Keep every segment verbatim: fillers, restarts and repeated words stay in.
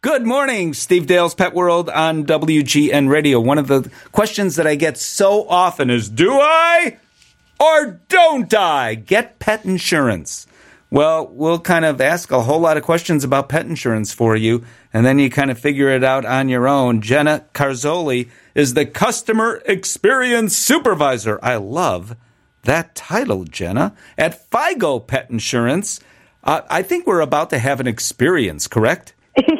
Good morning, Steve Dale's Pet World on W G N Radio. One of the questions that I get so often is, do I or don't I get pet insurance? Well, we'll kind of ask a whole lot of questions about pet insurance for you, and then you kind of figure it out on your own. Jenna Carzoli is the Customer Experience Supervisor. I love that title, Jenna. At FIGO Pet Insurance, uh, I think we're about to have an experience, correct?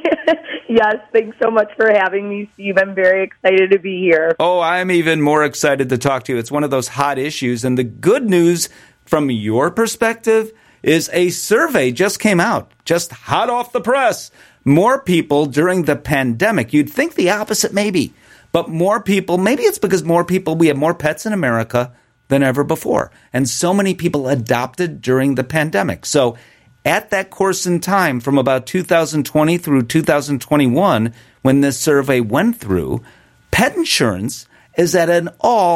Yes, thanks so much for having me, Steve. I'm very excited to be here. Oh, I'm even more excited to talk to you. It's one of those hot issues. And the good news from your perspective is a survey just came out, just hot off the press. More people during the pandemic, you'd think the opposite maybe, but more people, maybe it's because more people, we have more pets in America than ever before. And so many people adopted during the pandemic. So at that course in time, from about two thousand twenty through two thousand twenty-one, when this survey went through, pet insurance is at an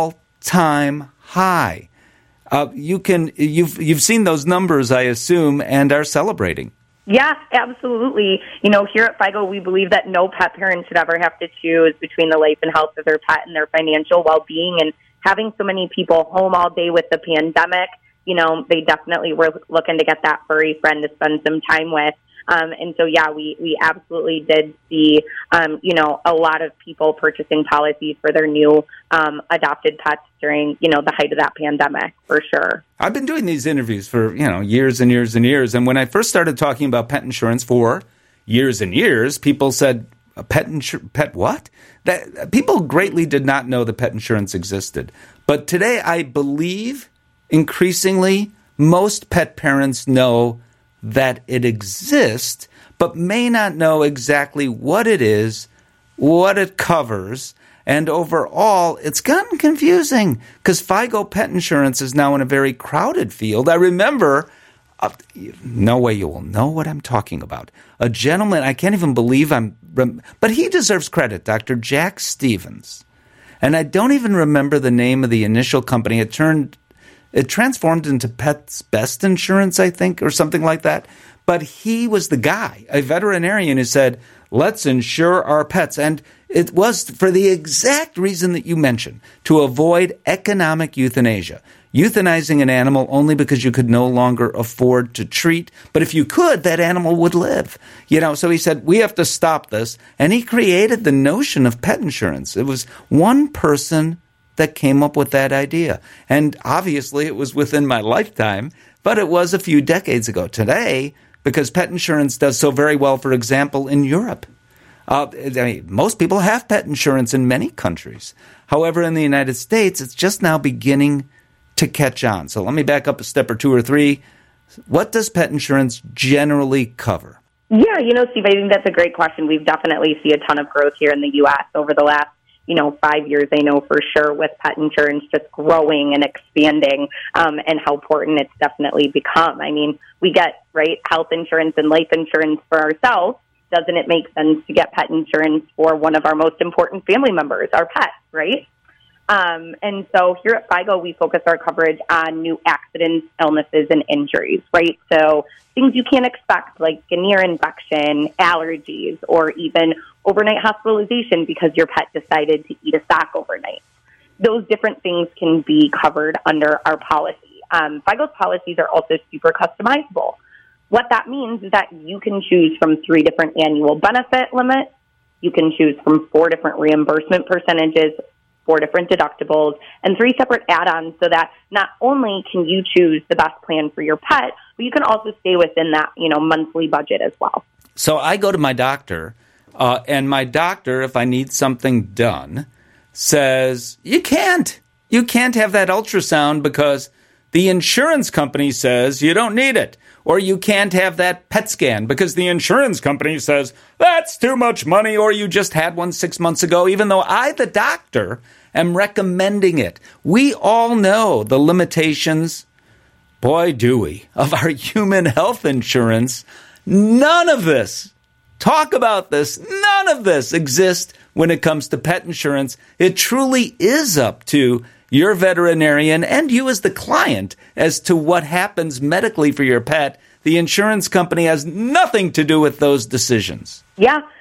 all-time high. Uh, you can you've you've seen those numbers, I assume, and are celebrating. Yeah, absolutely. You know, here at FIGO, we believe that no pet parent should ever have to choose between the life and health of their pet and their financial well-being. And having so many people home all day with the pandemic, you know, they definitely were looking to get that furry friend to spend some time with. Um, and so, yeah, we, we absolutely did see, um, you know, a lot of people purchasing policies for their new um, adopted pets during, you know, the height of that pandemic, for sure. I've been doing these interviews for, you know, years and years and years. And when I first started talking about pet insurance for years and years, people said, pet insur- pet what? That people greatly did not know that pet insurance existed. But today, I believe increasingly, most pet parents know that it exists, but may not know exactly what it is, what it covers, and overall, it's gotten confusing because FIGO Pet Insurance is now in a very crowded field. I remember, uh, no way you will know what I'm talking about. A gentleman, I can't even believe I'm, but he deserves credit, Doctor Jack Stevens. And I don't even remember the name of the initial company. It turned It transformed into Pets Best Insurance, I think, or something like that. But he was the guy, a veterinarian who said, let's insure our pets. And it was for the exact reason that you mentioned, to avoid economic euthanasia. Euthanizing an animal only because you could no longer afford to treat. But if you could, that animal would live. You know, so he said, we have to stop this. And he created the notion of pet insurance. It was one person that came up with that idea. And obviously it was within my lifetime, but it was a few decades ago. Today, because pet insurance does so very well, for example, in Europe. Uh, I mean, most people have pet insurance in many countries. However, in the United States, it's just now beginning to catch on. So let me back up a step or two or three. What does pet insurance generally cover? Yeah, you know, Steve, I think that's a great question. We've definitely seen a ton of growth here in the U S over the last you know, five years, I know for sure, with pet insurance just growing and expanding um, and how important it's definitely become. I mean, we get, right, health insurance and life insurance for ourselves. Doesn't it make sense to get pet insurance for one of our most important family members, our pets, right? Um, and so here at FIGO, we focus our coverage on new accidents, illnesses, and injuries, right? So things you can't expect, like an ear infection, allergies, or even overnight hospitalization because your pet decided to eat a sock overnight. Those different things can be covered under our policy. Um, FIGO's policies are also super customizable. What that means is that you can choose from three different annual benefit limits. You can choose from four different reimbursement percentages, four different deductibles, and three separate add-ons so that not only can you choose the best plan for your pet, but you can also stay within that, you know, monthly budget as well. So I go to my doctor, uh, and my doctor, if I need something done, says, you can't. You can't have that ultrasound because the insurance company says you don't need it. Or you can't have that PET scan because the insurance company says that's too much money, or you just had one six months ago, even though I, the doctor, am recommending it. We all know the limitations, boy, do we, of our human health insurance. None of this, talk about this, none of this exists when it comes to pet insurance. It truly is up to your veterinarian and you as the client as to what happens medically for your pet. The insurance company has nothing to do with those decisions. Yeah,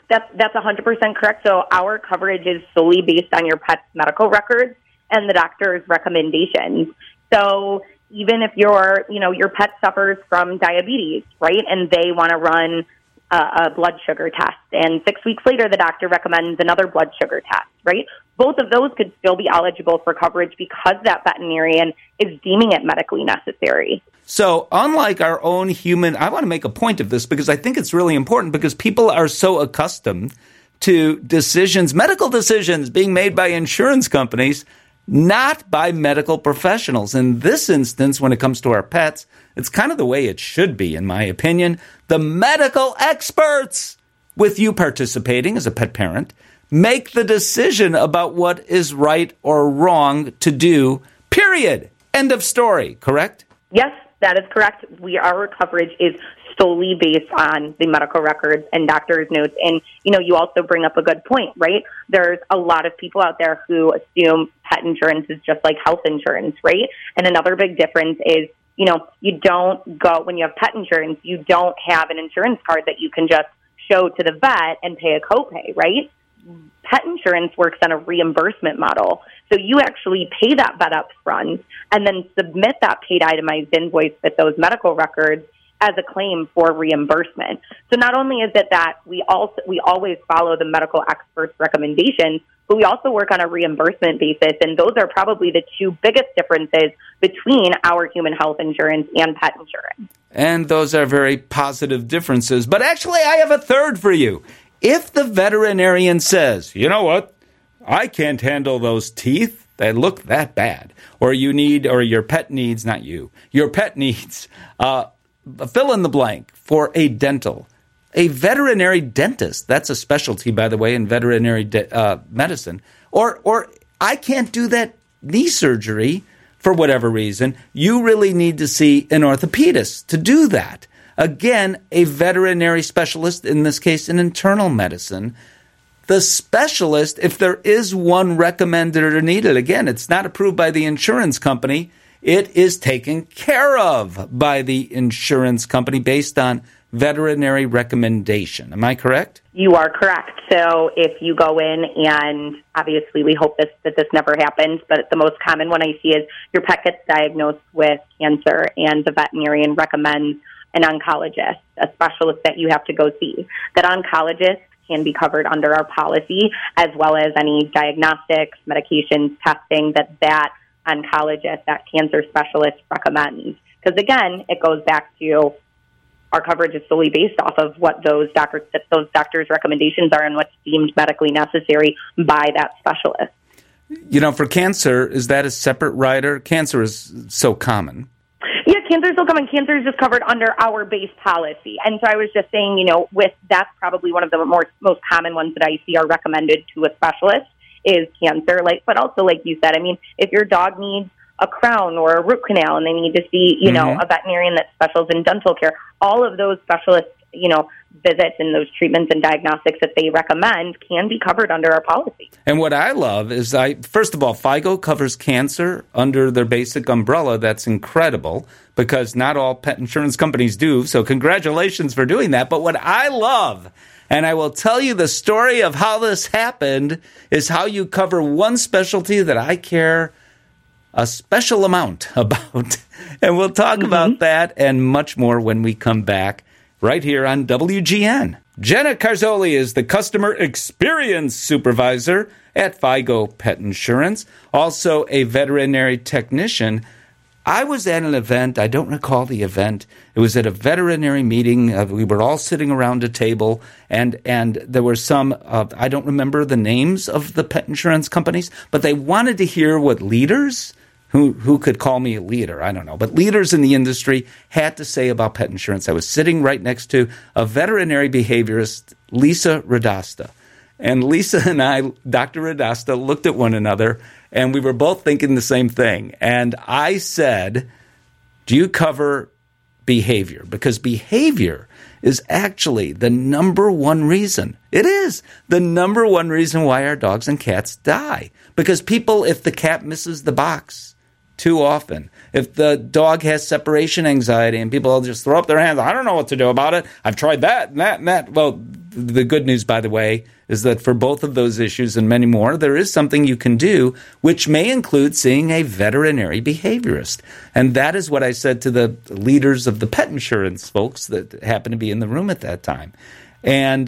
That's that's one hundred percent correct. So our coverage is solely based on your pet's medical records and the doctor's recommendations. So even if your, you know, your pet suffers from diabetes, right, and they want to run a, a blood sugar test, and six weeks later the doctor recommends another blood sugar test, right? Both of those could still be eligible for coverage because that veterinarian is deeming it medically necessary. So unlike our own human, I want to make a point of this because I think it's really important because people are so accustomed to decisions, medical decisions being made by insurance companies, not by medical professionals. In this instance, when it comes to our pets, it's kind of the way it should be, in my opinion. The medical experts, with you participating as a pet parent, make the decision about what is right or wrong to do, period. End of story, correct? Yes, that is correct. We Our coverage is solely based on the medical records and doctor's notes. And, you know, you also bring up a good point, right? There's a lot of people out there who assume pet insurance is just like health insurance, right? And another big difference is, you know, you don't go, when you have pet insurance, you don't have an insurance card that you can just show to the vet and pay a copay, right? Pet insurance works on a reimbursement model. So you actually pay that vet up front and then submit that paid itemized invoice with those medical records as a claim for reimbursement. So not only is it that we also we always follow the medical experts' recommendations, but we also work on a reimbursement basis, and those are probably the two biggest differences between our human health insurance and pet insurance. And those are very positive differences. But actually, I have a third for you. If the veterinarian says, you know what, I can't handle those teeth, they look that bad, or you need, or your pet needs, not you, your pet needs, uh, fill in the blank for a dental, a veterinary dentist, that's a specialty, by the way, in veterinary de- uh, medicine, or, or I can't do that knee surgery for whatever reason, you really need to see an orthopedist to do that. Again, a veterinary specialist, in this case, in internal medicine. The specialist, if there is one recommended or needed, again, it's not approved by the insurance company. It is taken care of by the insurance company based on veterinary recommendation. Am I correct? You are correct. So if you go in, and obviously we hope this, that this never happens, but the most common one I see is your pet gets diagnosed with cancer and the veterinarian recommends an oncologist, a specialist that you have to go see. That oncologist can be covered under our policy, as well as any diagnostics, medications, testing that that oncologist, that cancer specialist recommends. Because again, it goes back to our coverage is solely based off of what those doctors, those doctors' recommendations are and what's deemed medically necessary by that specialist. You know, for cancer, is that a separate rider? Cancer is so common. Yeah, cancer is so common. Cancer is just covered under our base policy. And so I was just saying, you know, with that's probably one of the more most common ones that I see are recommended to a specialist is cancer. Like, but also, like you said, I mean, if your dog needs a crown or a root canal and they need to see, you know, mm-hmm. a veterinarian that specializes in dental care, all of those specialist, you know, visits and those treatments and diagnostics that they recommend can be covered under our policy. And what I love is, I first of all, FIGO covers cancer under their basic umbrella. That's incredible because not all pet insurance companies do. So congratulations for doing that. But what I love, and I will tell you the story of how this happened, is how you cover one specialty that I care a special amount about. And we'll talk mm-hmm. about that and much more when we come back right here on W G N. Jenna Carzoli is the Customer Experience Supervisor at FIGO Pet Insurance, also a veterinary technician. I was at an event, I don't recall the event, it was at a veterinary meeting, uh, we were all sitting around a table, and, and there were some, uh, I don't remember the names of the pet insurance companies, but they wanted to hear what leaders, who, who could call me a leader, I don't know, but leaders in the industry had to say about pet insurance. I was sitting right next to a veterinary behaviorist, Lisa Radasta. And Lisa and I, Doctor Radasta, looked at one another, and we were both thinking the same thing. And I said, do you cover behavior? Because behavior is actually the number one reason. It is the number one reason why our dogs and cats die. Because people, if the cat misses the box, too often. If the dog has separation anxiety and people will just throw up their hands, I don't know what to do about it. I've tried that and that and that. Well, the good news, by the way, is that for both of those issues and many more, there is something you can do, which may include seeing a veterinary behaviorist. And that is what I said to the leaders of the pet insurance folks that happened to be in the room at that time. And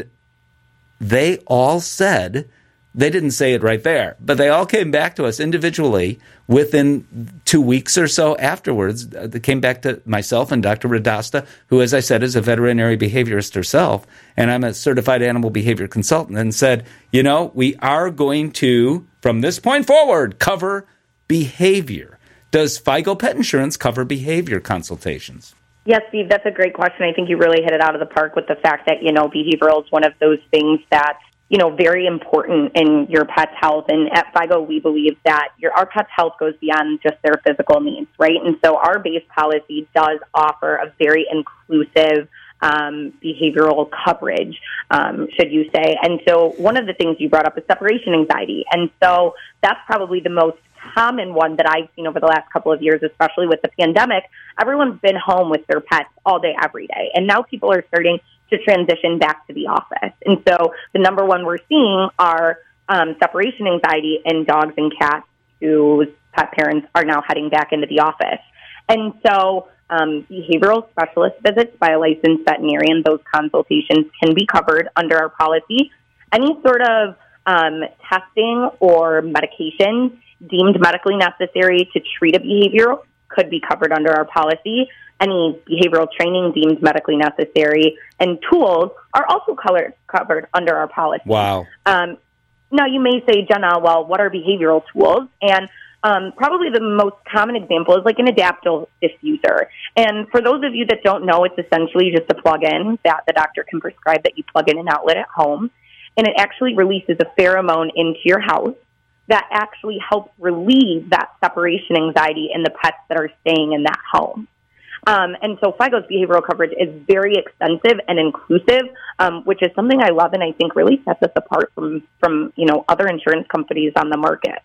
they all said, they didn't say it right there, but they all came back to us individually within two weeks or so afterwards. They came back to myself and Doctor Radasta, who, as I said, is a veterinary behaviorist herself, and I'm a certified animal behavior consultant, and said, you know, we are going to, from this point forward, cover behavior. Does FIGO Pet Insurance cover behavior consultations? Yes, Steve, that's a great question. I think you really hit it out of the park with the fact that, you know, behavioral is one of those things that's, you know, very important in your pet's health. And at FIGO, we believe that your our pet's health goes beyond just their physical needs, right? And so our base policy does offer a very inclusive um, behavioral coverage, um, should you say. And so one of the things you brought up is separation anxiety. And so that's probably the most common one that I've seen over the last couple of years, especially with the pandemic. Everyone's been home with their pets all day, every day. And now people are starting to transition back to the office. And so the number one we're seeing are um, separation anxiety in dogs and cats whose pet parents are now heading back into the office. And so um, behavioral specialist visits by a licensed veterinarian, those consultations can be covered under our policy. Any sort of um, testing or medication deemed medically necessary to treat a behavior could be covered under our policy. Any behavioral training deemed medically necessary and tools are also colored, covered under our policy. Wow. Um, now, you may say, Jenna, well, what are behavioral tools? And um, probably the most common example is like an adaptive diffuser. And for those of you that don't know, it's essentially just a plug-in that the doctor can prescribe that you plug in an outlet at home. And it actually releases a pheromone into your house that actually helps relieve that separation anxiety in the pets that are staying in that home. Um, and so FIGO's behavioral coverage is very extensive and inclusive, um, which is something I love and I think really sets us apart from, from you know, other insurance companies on the market.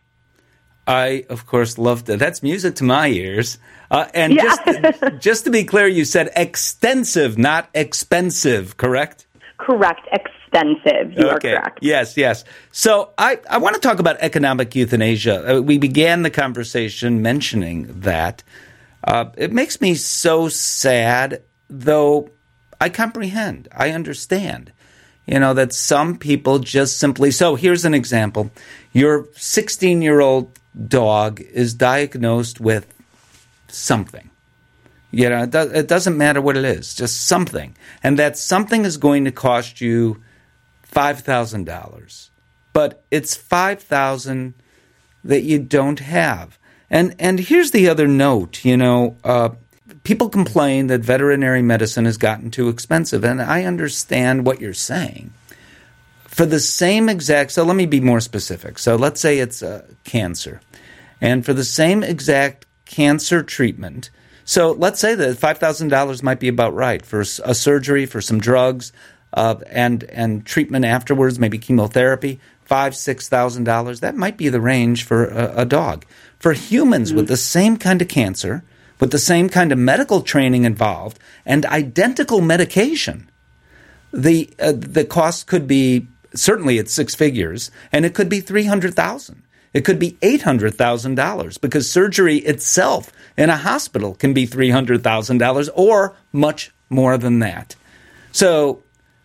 I, of course, love that. That's music to my ears. Uh, and yeah. just, just to be clear, you said extensive, not expensive, correct? Correct. Extensive. You okay. are correct. Yes, yes. So I, I want to talk about economic euthanasia. Uh, we began the conversation mentioning that. Uh, it makes me so sad, though I comprehend, I understand, you know, that some people just simply, so here's an example. Your sixteen-year-old dog is diagnosed with something. You know, it, do, it doesn't matter what it is, just something. And that something is going to cost you five thousand dollars. But it's five thousand dollars that you don't have. And and here's the other note, you know, uh, people complain that veterinary medicine has gotten too expensive, and I understand what you're saying. For the same exact, so let me be more specific. So let's say it's uh, cancer, and for the same exact cancer treatment, so let's say that five thousand dollars might be about right for a surgery, for some drugs, uh, and and treatment afterwards, maybe chemotherapy, five, six thousand dollars. That might be the range for a, a dog. For humans mm-hmm. with the same kind of cancer, with the same kind of medical training involved, and identical medication, the uh, the cost could be, certainly it's six figures, and it could be three hundred thousand dollars. It could be eight hundred thousand dollars, because surgery itself in a hospital can be three hundred thousand dollars or much more than that. So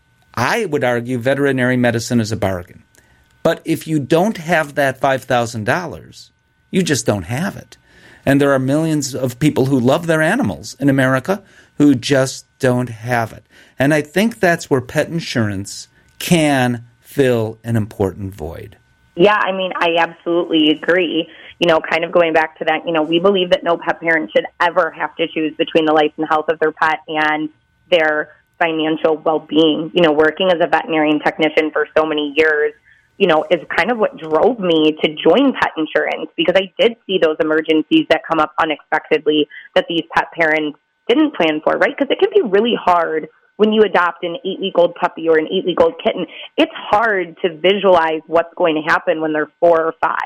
I would argue veterinary medicine is a bargain. But if you don't have that five thousand dollars, you just don't have it. And there are millions of people who love their animals in America who just don't have it. And I think that's where pet insurance can fill an important void. Yeah, I mean, I absolutely agree. You know, kind of going back to that, you know, we believe that no pet parent should ever have to choose between the life and health of their pet and their financial well-being. You know, working as a veterinarian technician for so many years, you know, is kind of what drove me to join pet insurance, because I did see those emergencies that come up unexpectedly that these pet parents didn't plan for, right? Because it can be really hard when you adopt an eight-week-old puppy or an eight-week-old kitten. It's hard to visualize what's going to happen when they're four or five.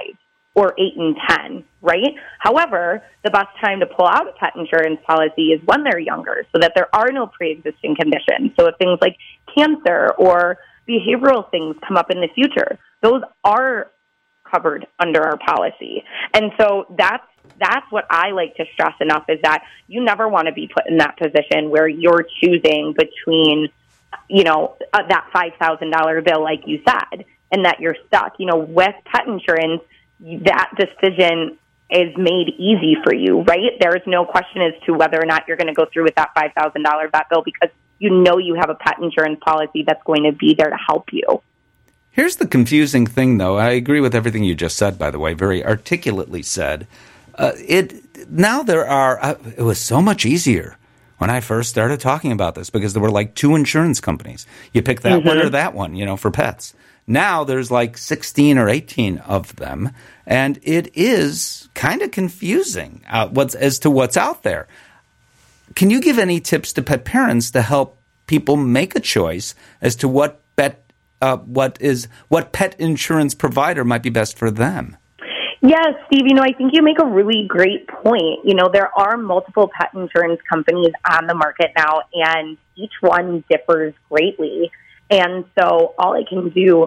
or eight and ten, right? However, the best time to pull out a pet insurance policy is when they're younger, so that there are no pre-existing conditions. So if things like cancer or behavioral things come up in the future, those are covered under our policy. And so that's that's what I like to stress enough, is that you never want to be put in that position where you're choosing between, you know, uh, that five thousand dollars bill, like you said, and that you're stuck. You know, with pet insurance, that decision is made easy for you, right? There is no question as to whether or not you're going to go through with that five thousand dollars vet bill, because you know you have a pet insurance policy that's going to be there to help you. Here's the confusing thing, though. I agree with everything you just said, by the way, very articulately said. Uh, it now there are, uh, it was so much easier when I first started talking about this, because there were like two insurance companies. You pick that mm-hmm. one or that one, you know, for pets. Now there's like sixteen or eighteen of them, and it is kind of confusing uh, what's, as to what's out there. Can you give any tips to pet parents to help people make a choice as to what pet, uh, what is what pet insurance provider might be best for them? Yes, Steve, you know, I think you make a really great point. You know, there are multiple pet insurance companies on the market now, and each one differs greatly. And so all I can do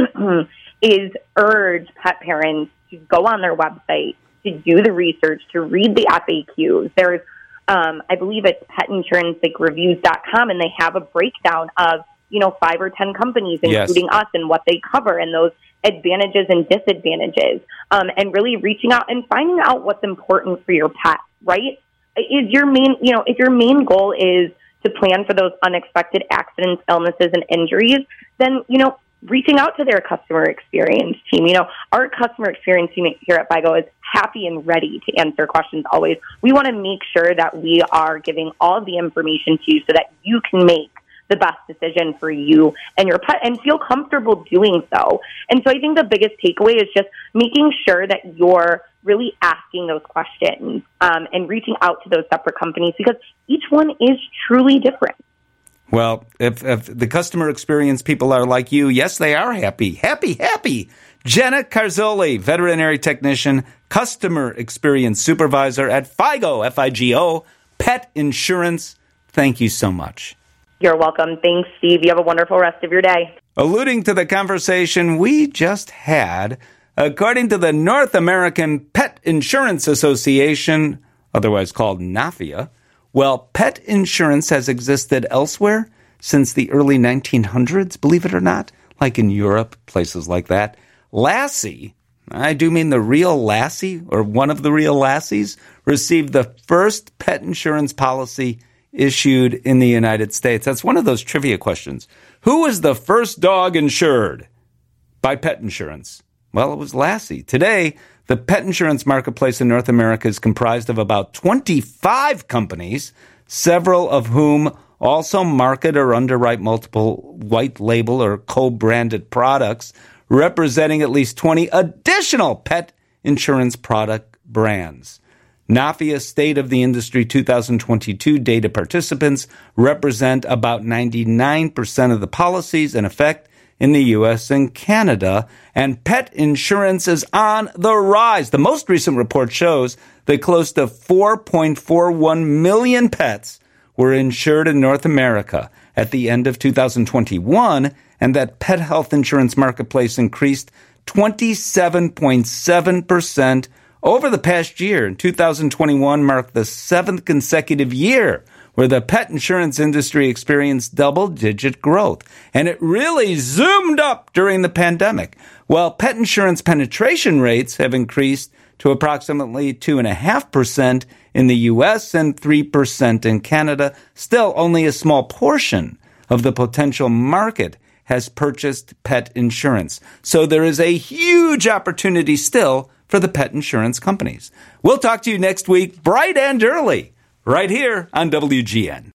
is urge pet parents to go on their website, to do the research, to read the F A Qs. There's, um, I believe it's pet insurance like reviews dot com, and they have a breakdown of, you know, five or ten companies, including yes. us, and what they cover, and those advantages and disadvantages, um, and really reaching out and finding out what's important for your pet, right? Is your main, you know, if your main goal is to plan for those unexpected accidents, illnesses, and injuries, then, you know, reaching out to their customer experience team. You know, our customer experience team here at Vigo is happy and ready to answer questions always. We want to make sure that we are giving all of the information to you so that you can make the best decision for you and your pet and feel comfortable doing so. And so I think the biggest takeaway is just making sure that you're really asking those questions um, and reaching out to those separate companies, because each one is truly different. Well, if, if the customer experience people are like you, yes, they are happy. Happy, happy. Jenna Carzoli, veterinary technician, customer experience supervisor at Figo, F I G O, Pet Insurance. Thank you so much. You're welcome. Thanks, Steve. You have a wonderful rest of your day. Alluding to the conversation we just had, according to the North American Pet Insurance Association, otherwise called NAFIA, well, pet insurance has existed elsewhere since the early nineteen hundreds, believe it or not, like in Europe, places like that. Lassie, I do mean the real Lassie, or one of the real Lassies, received the first pet insurance policy issued in the United States. That's one of those trivia questions. Who was the first dog insured by pet insurance? Well, it was Lassie. Today, the pet insurance marketplace in North America is comprised of about twenty-five companies, several of whom also market or underwrite multiple white label or co-branded products, representing at least twenty additional pet insurance product brands. NAFIA State of the Industry two thousand twenty-two data participants represent about ninety-nine percent of the policies in effect in the U S and Canada, and pet insurance is on the rise. The most recent report shows that close to four point four one million pets were insured in North America at the end of two thousand twenty-one, and that pet health insurance marketplace increased twenty-seven point seven percent over the past year. And two thousand twenty-one marked the seventh consecutive year where the pet insurance industry experienced double-digit growth. And it really zoomed up during the pandemic. While pet insurance penetration rates have increased to approximately two point five percent in the U S and three percent in Canada, still only a small portion of the potential market has purchased pet insurance. So there is a huge opportunity still for the pet insurance companies. We'll talk to you next week, bright and early, right here on W G N.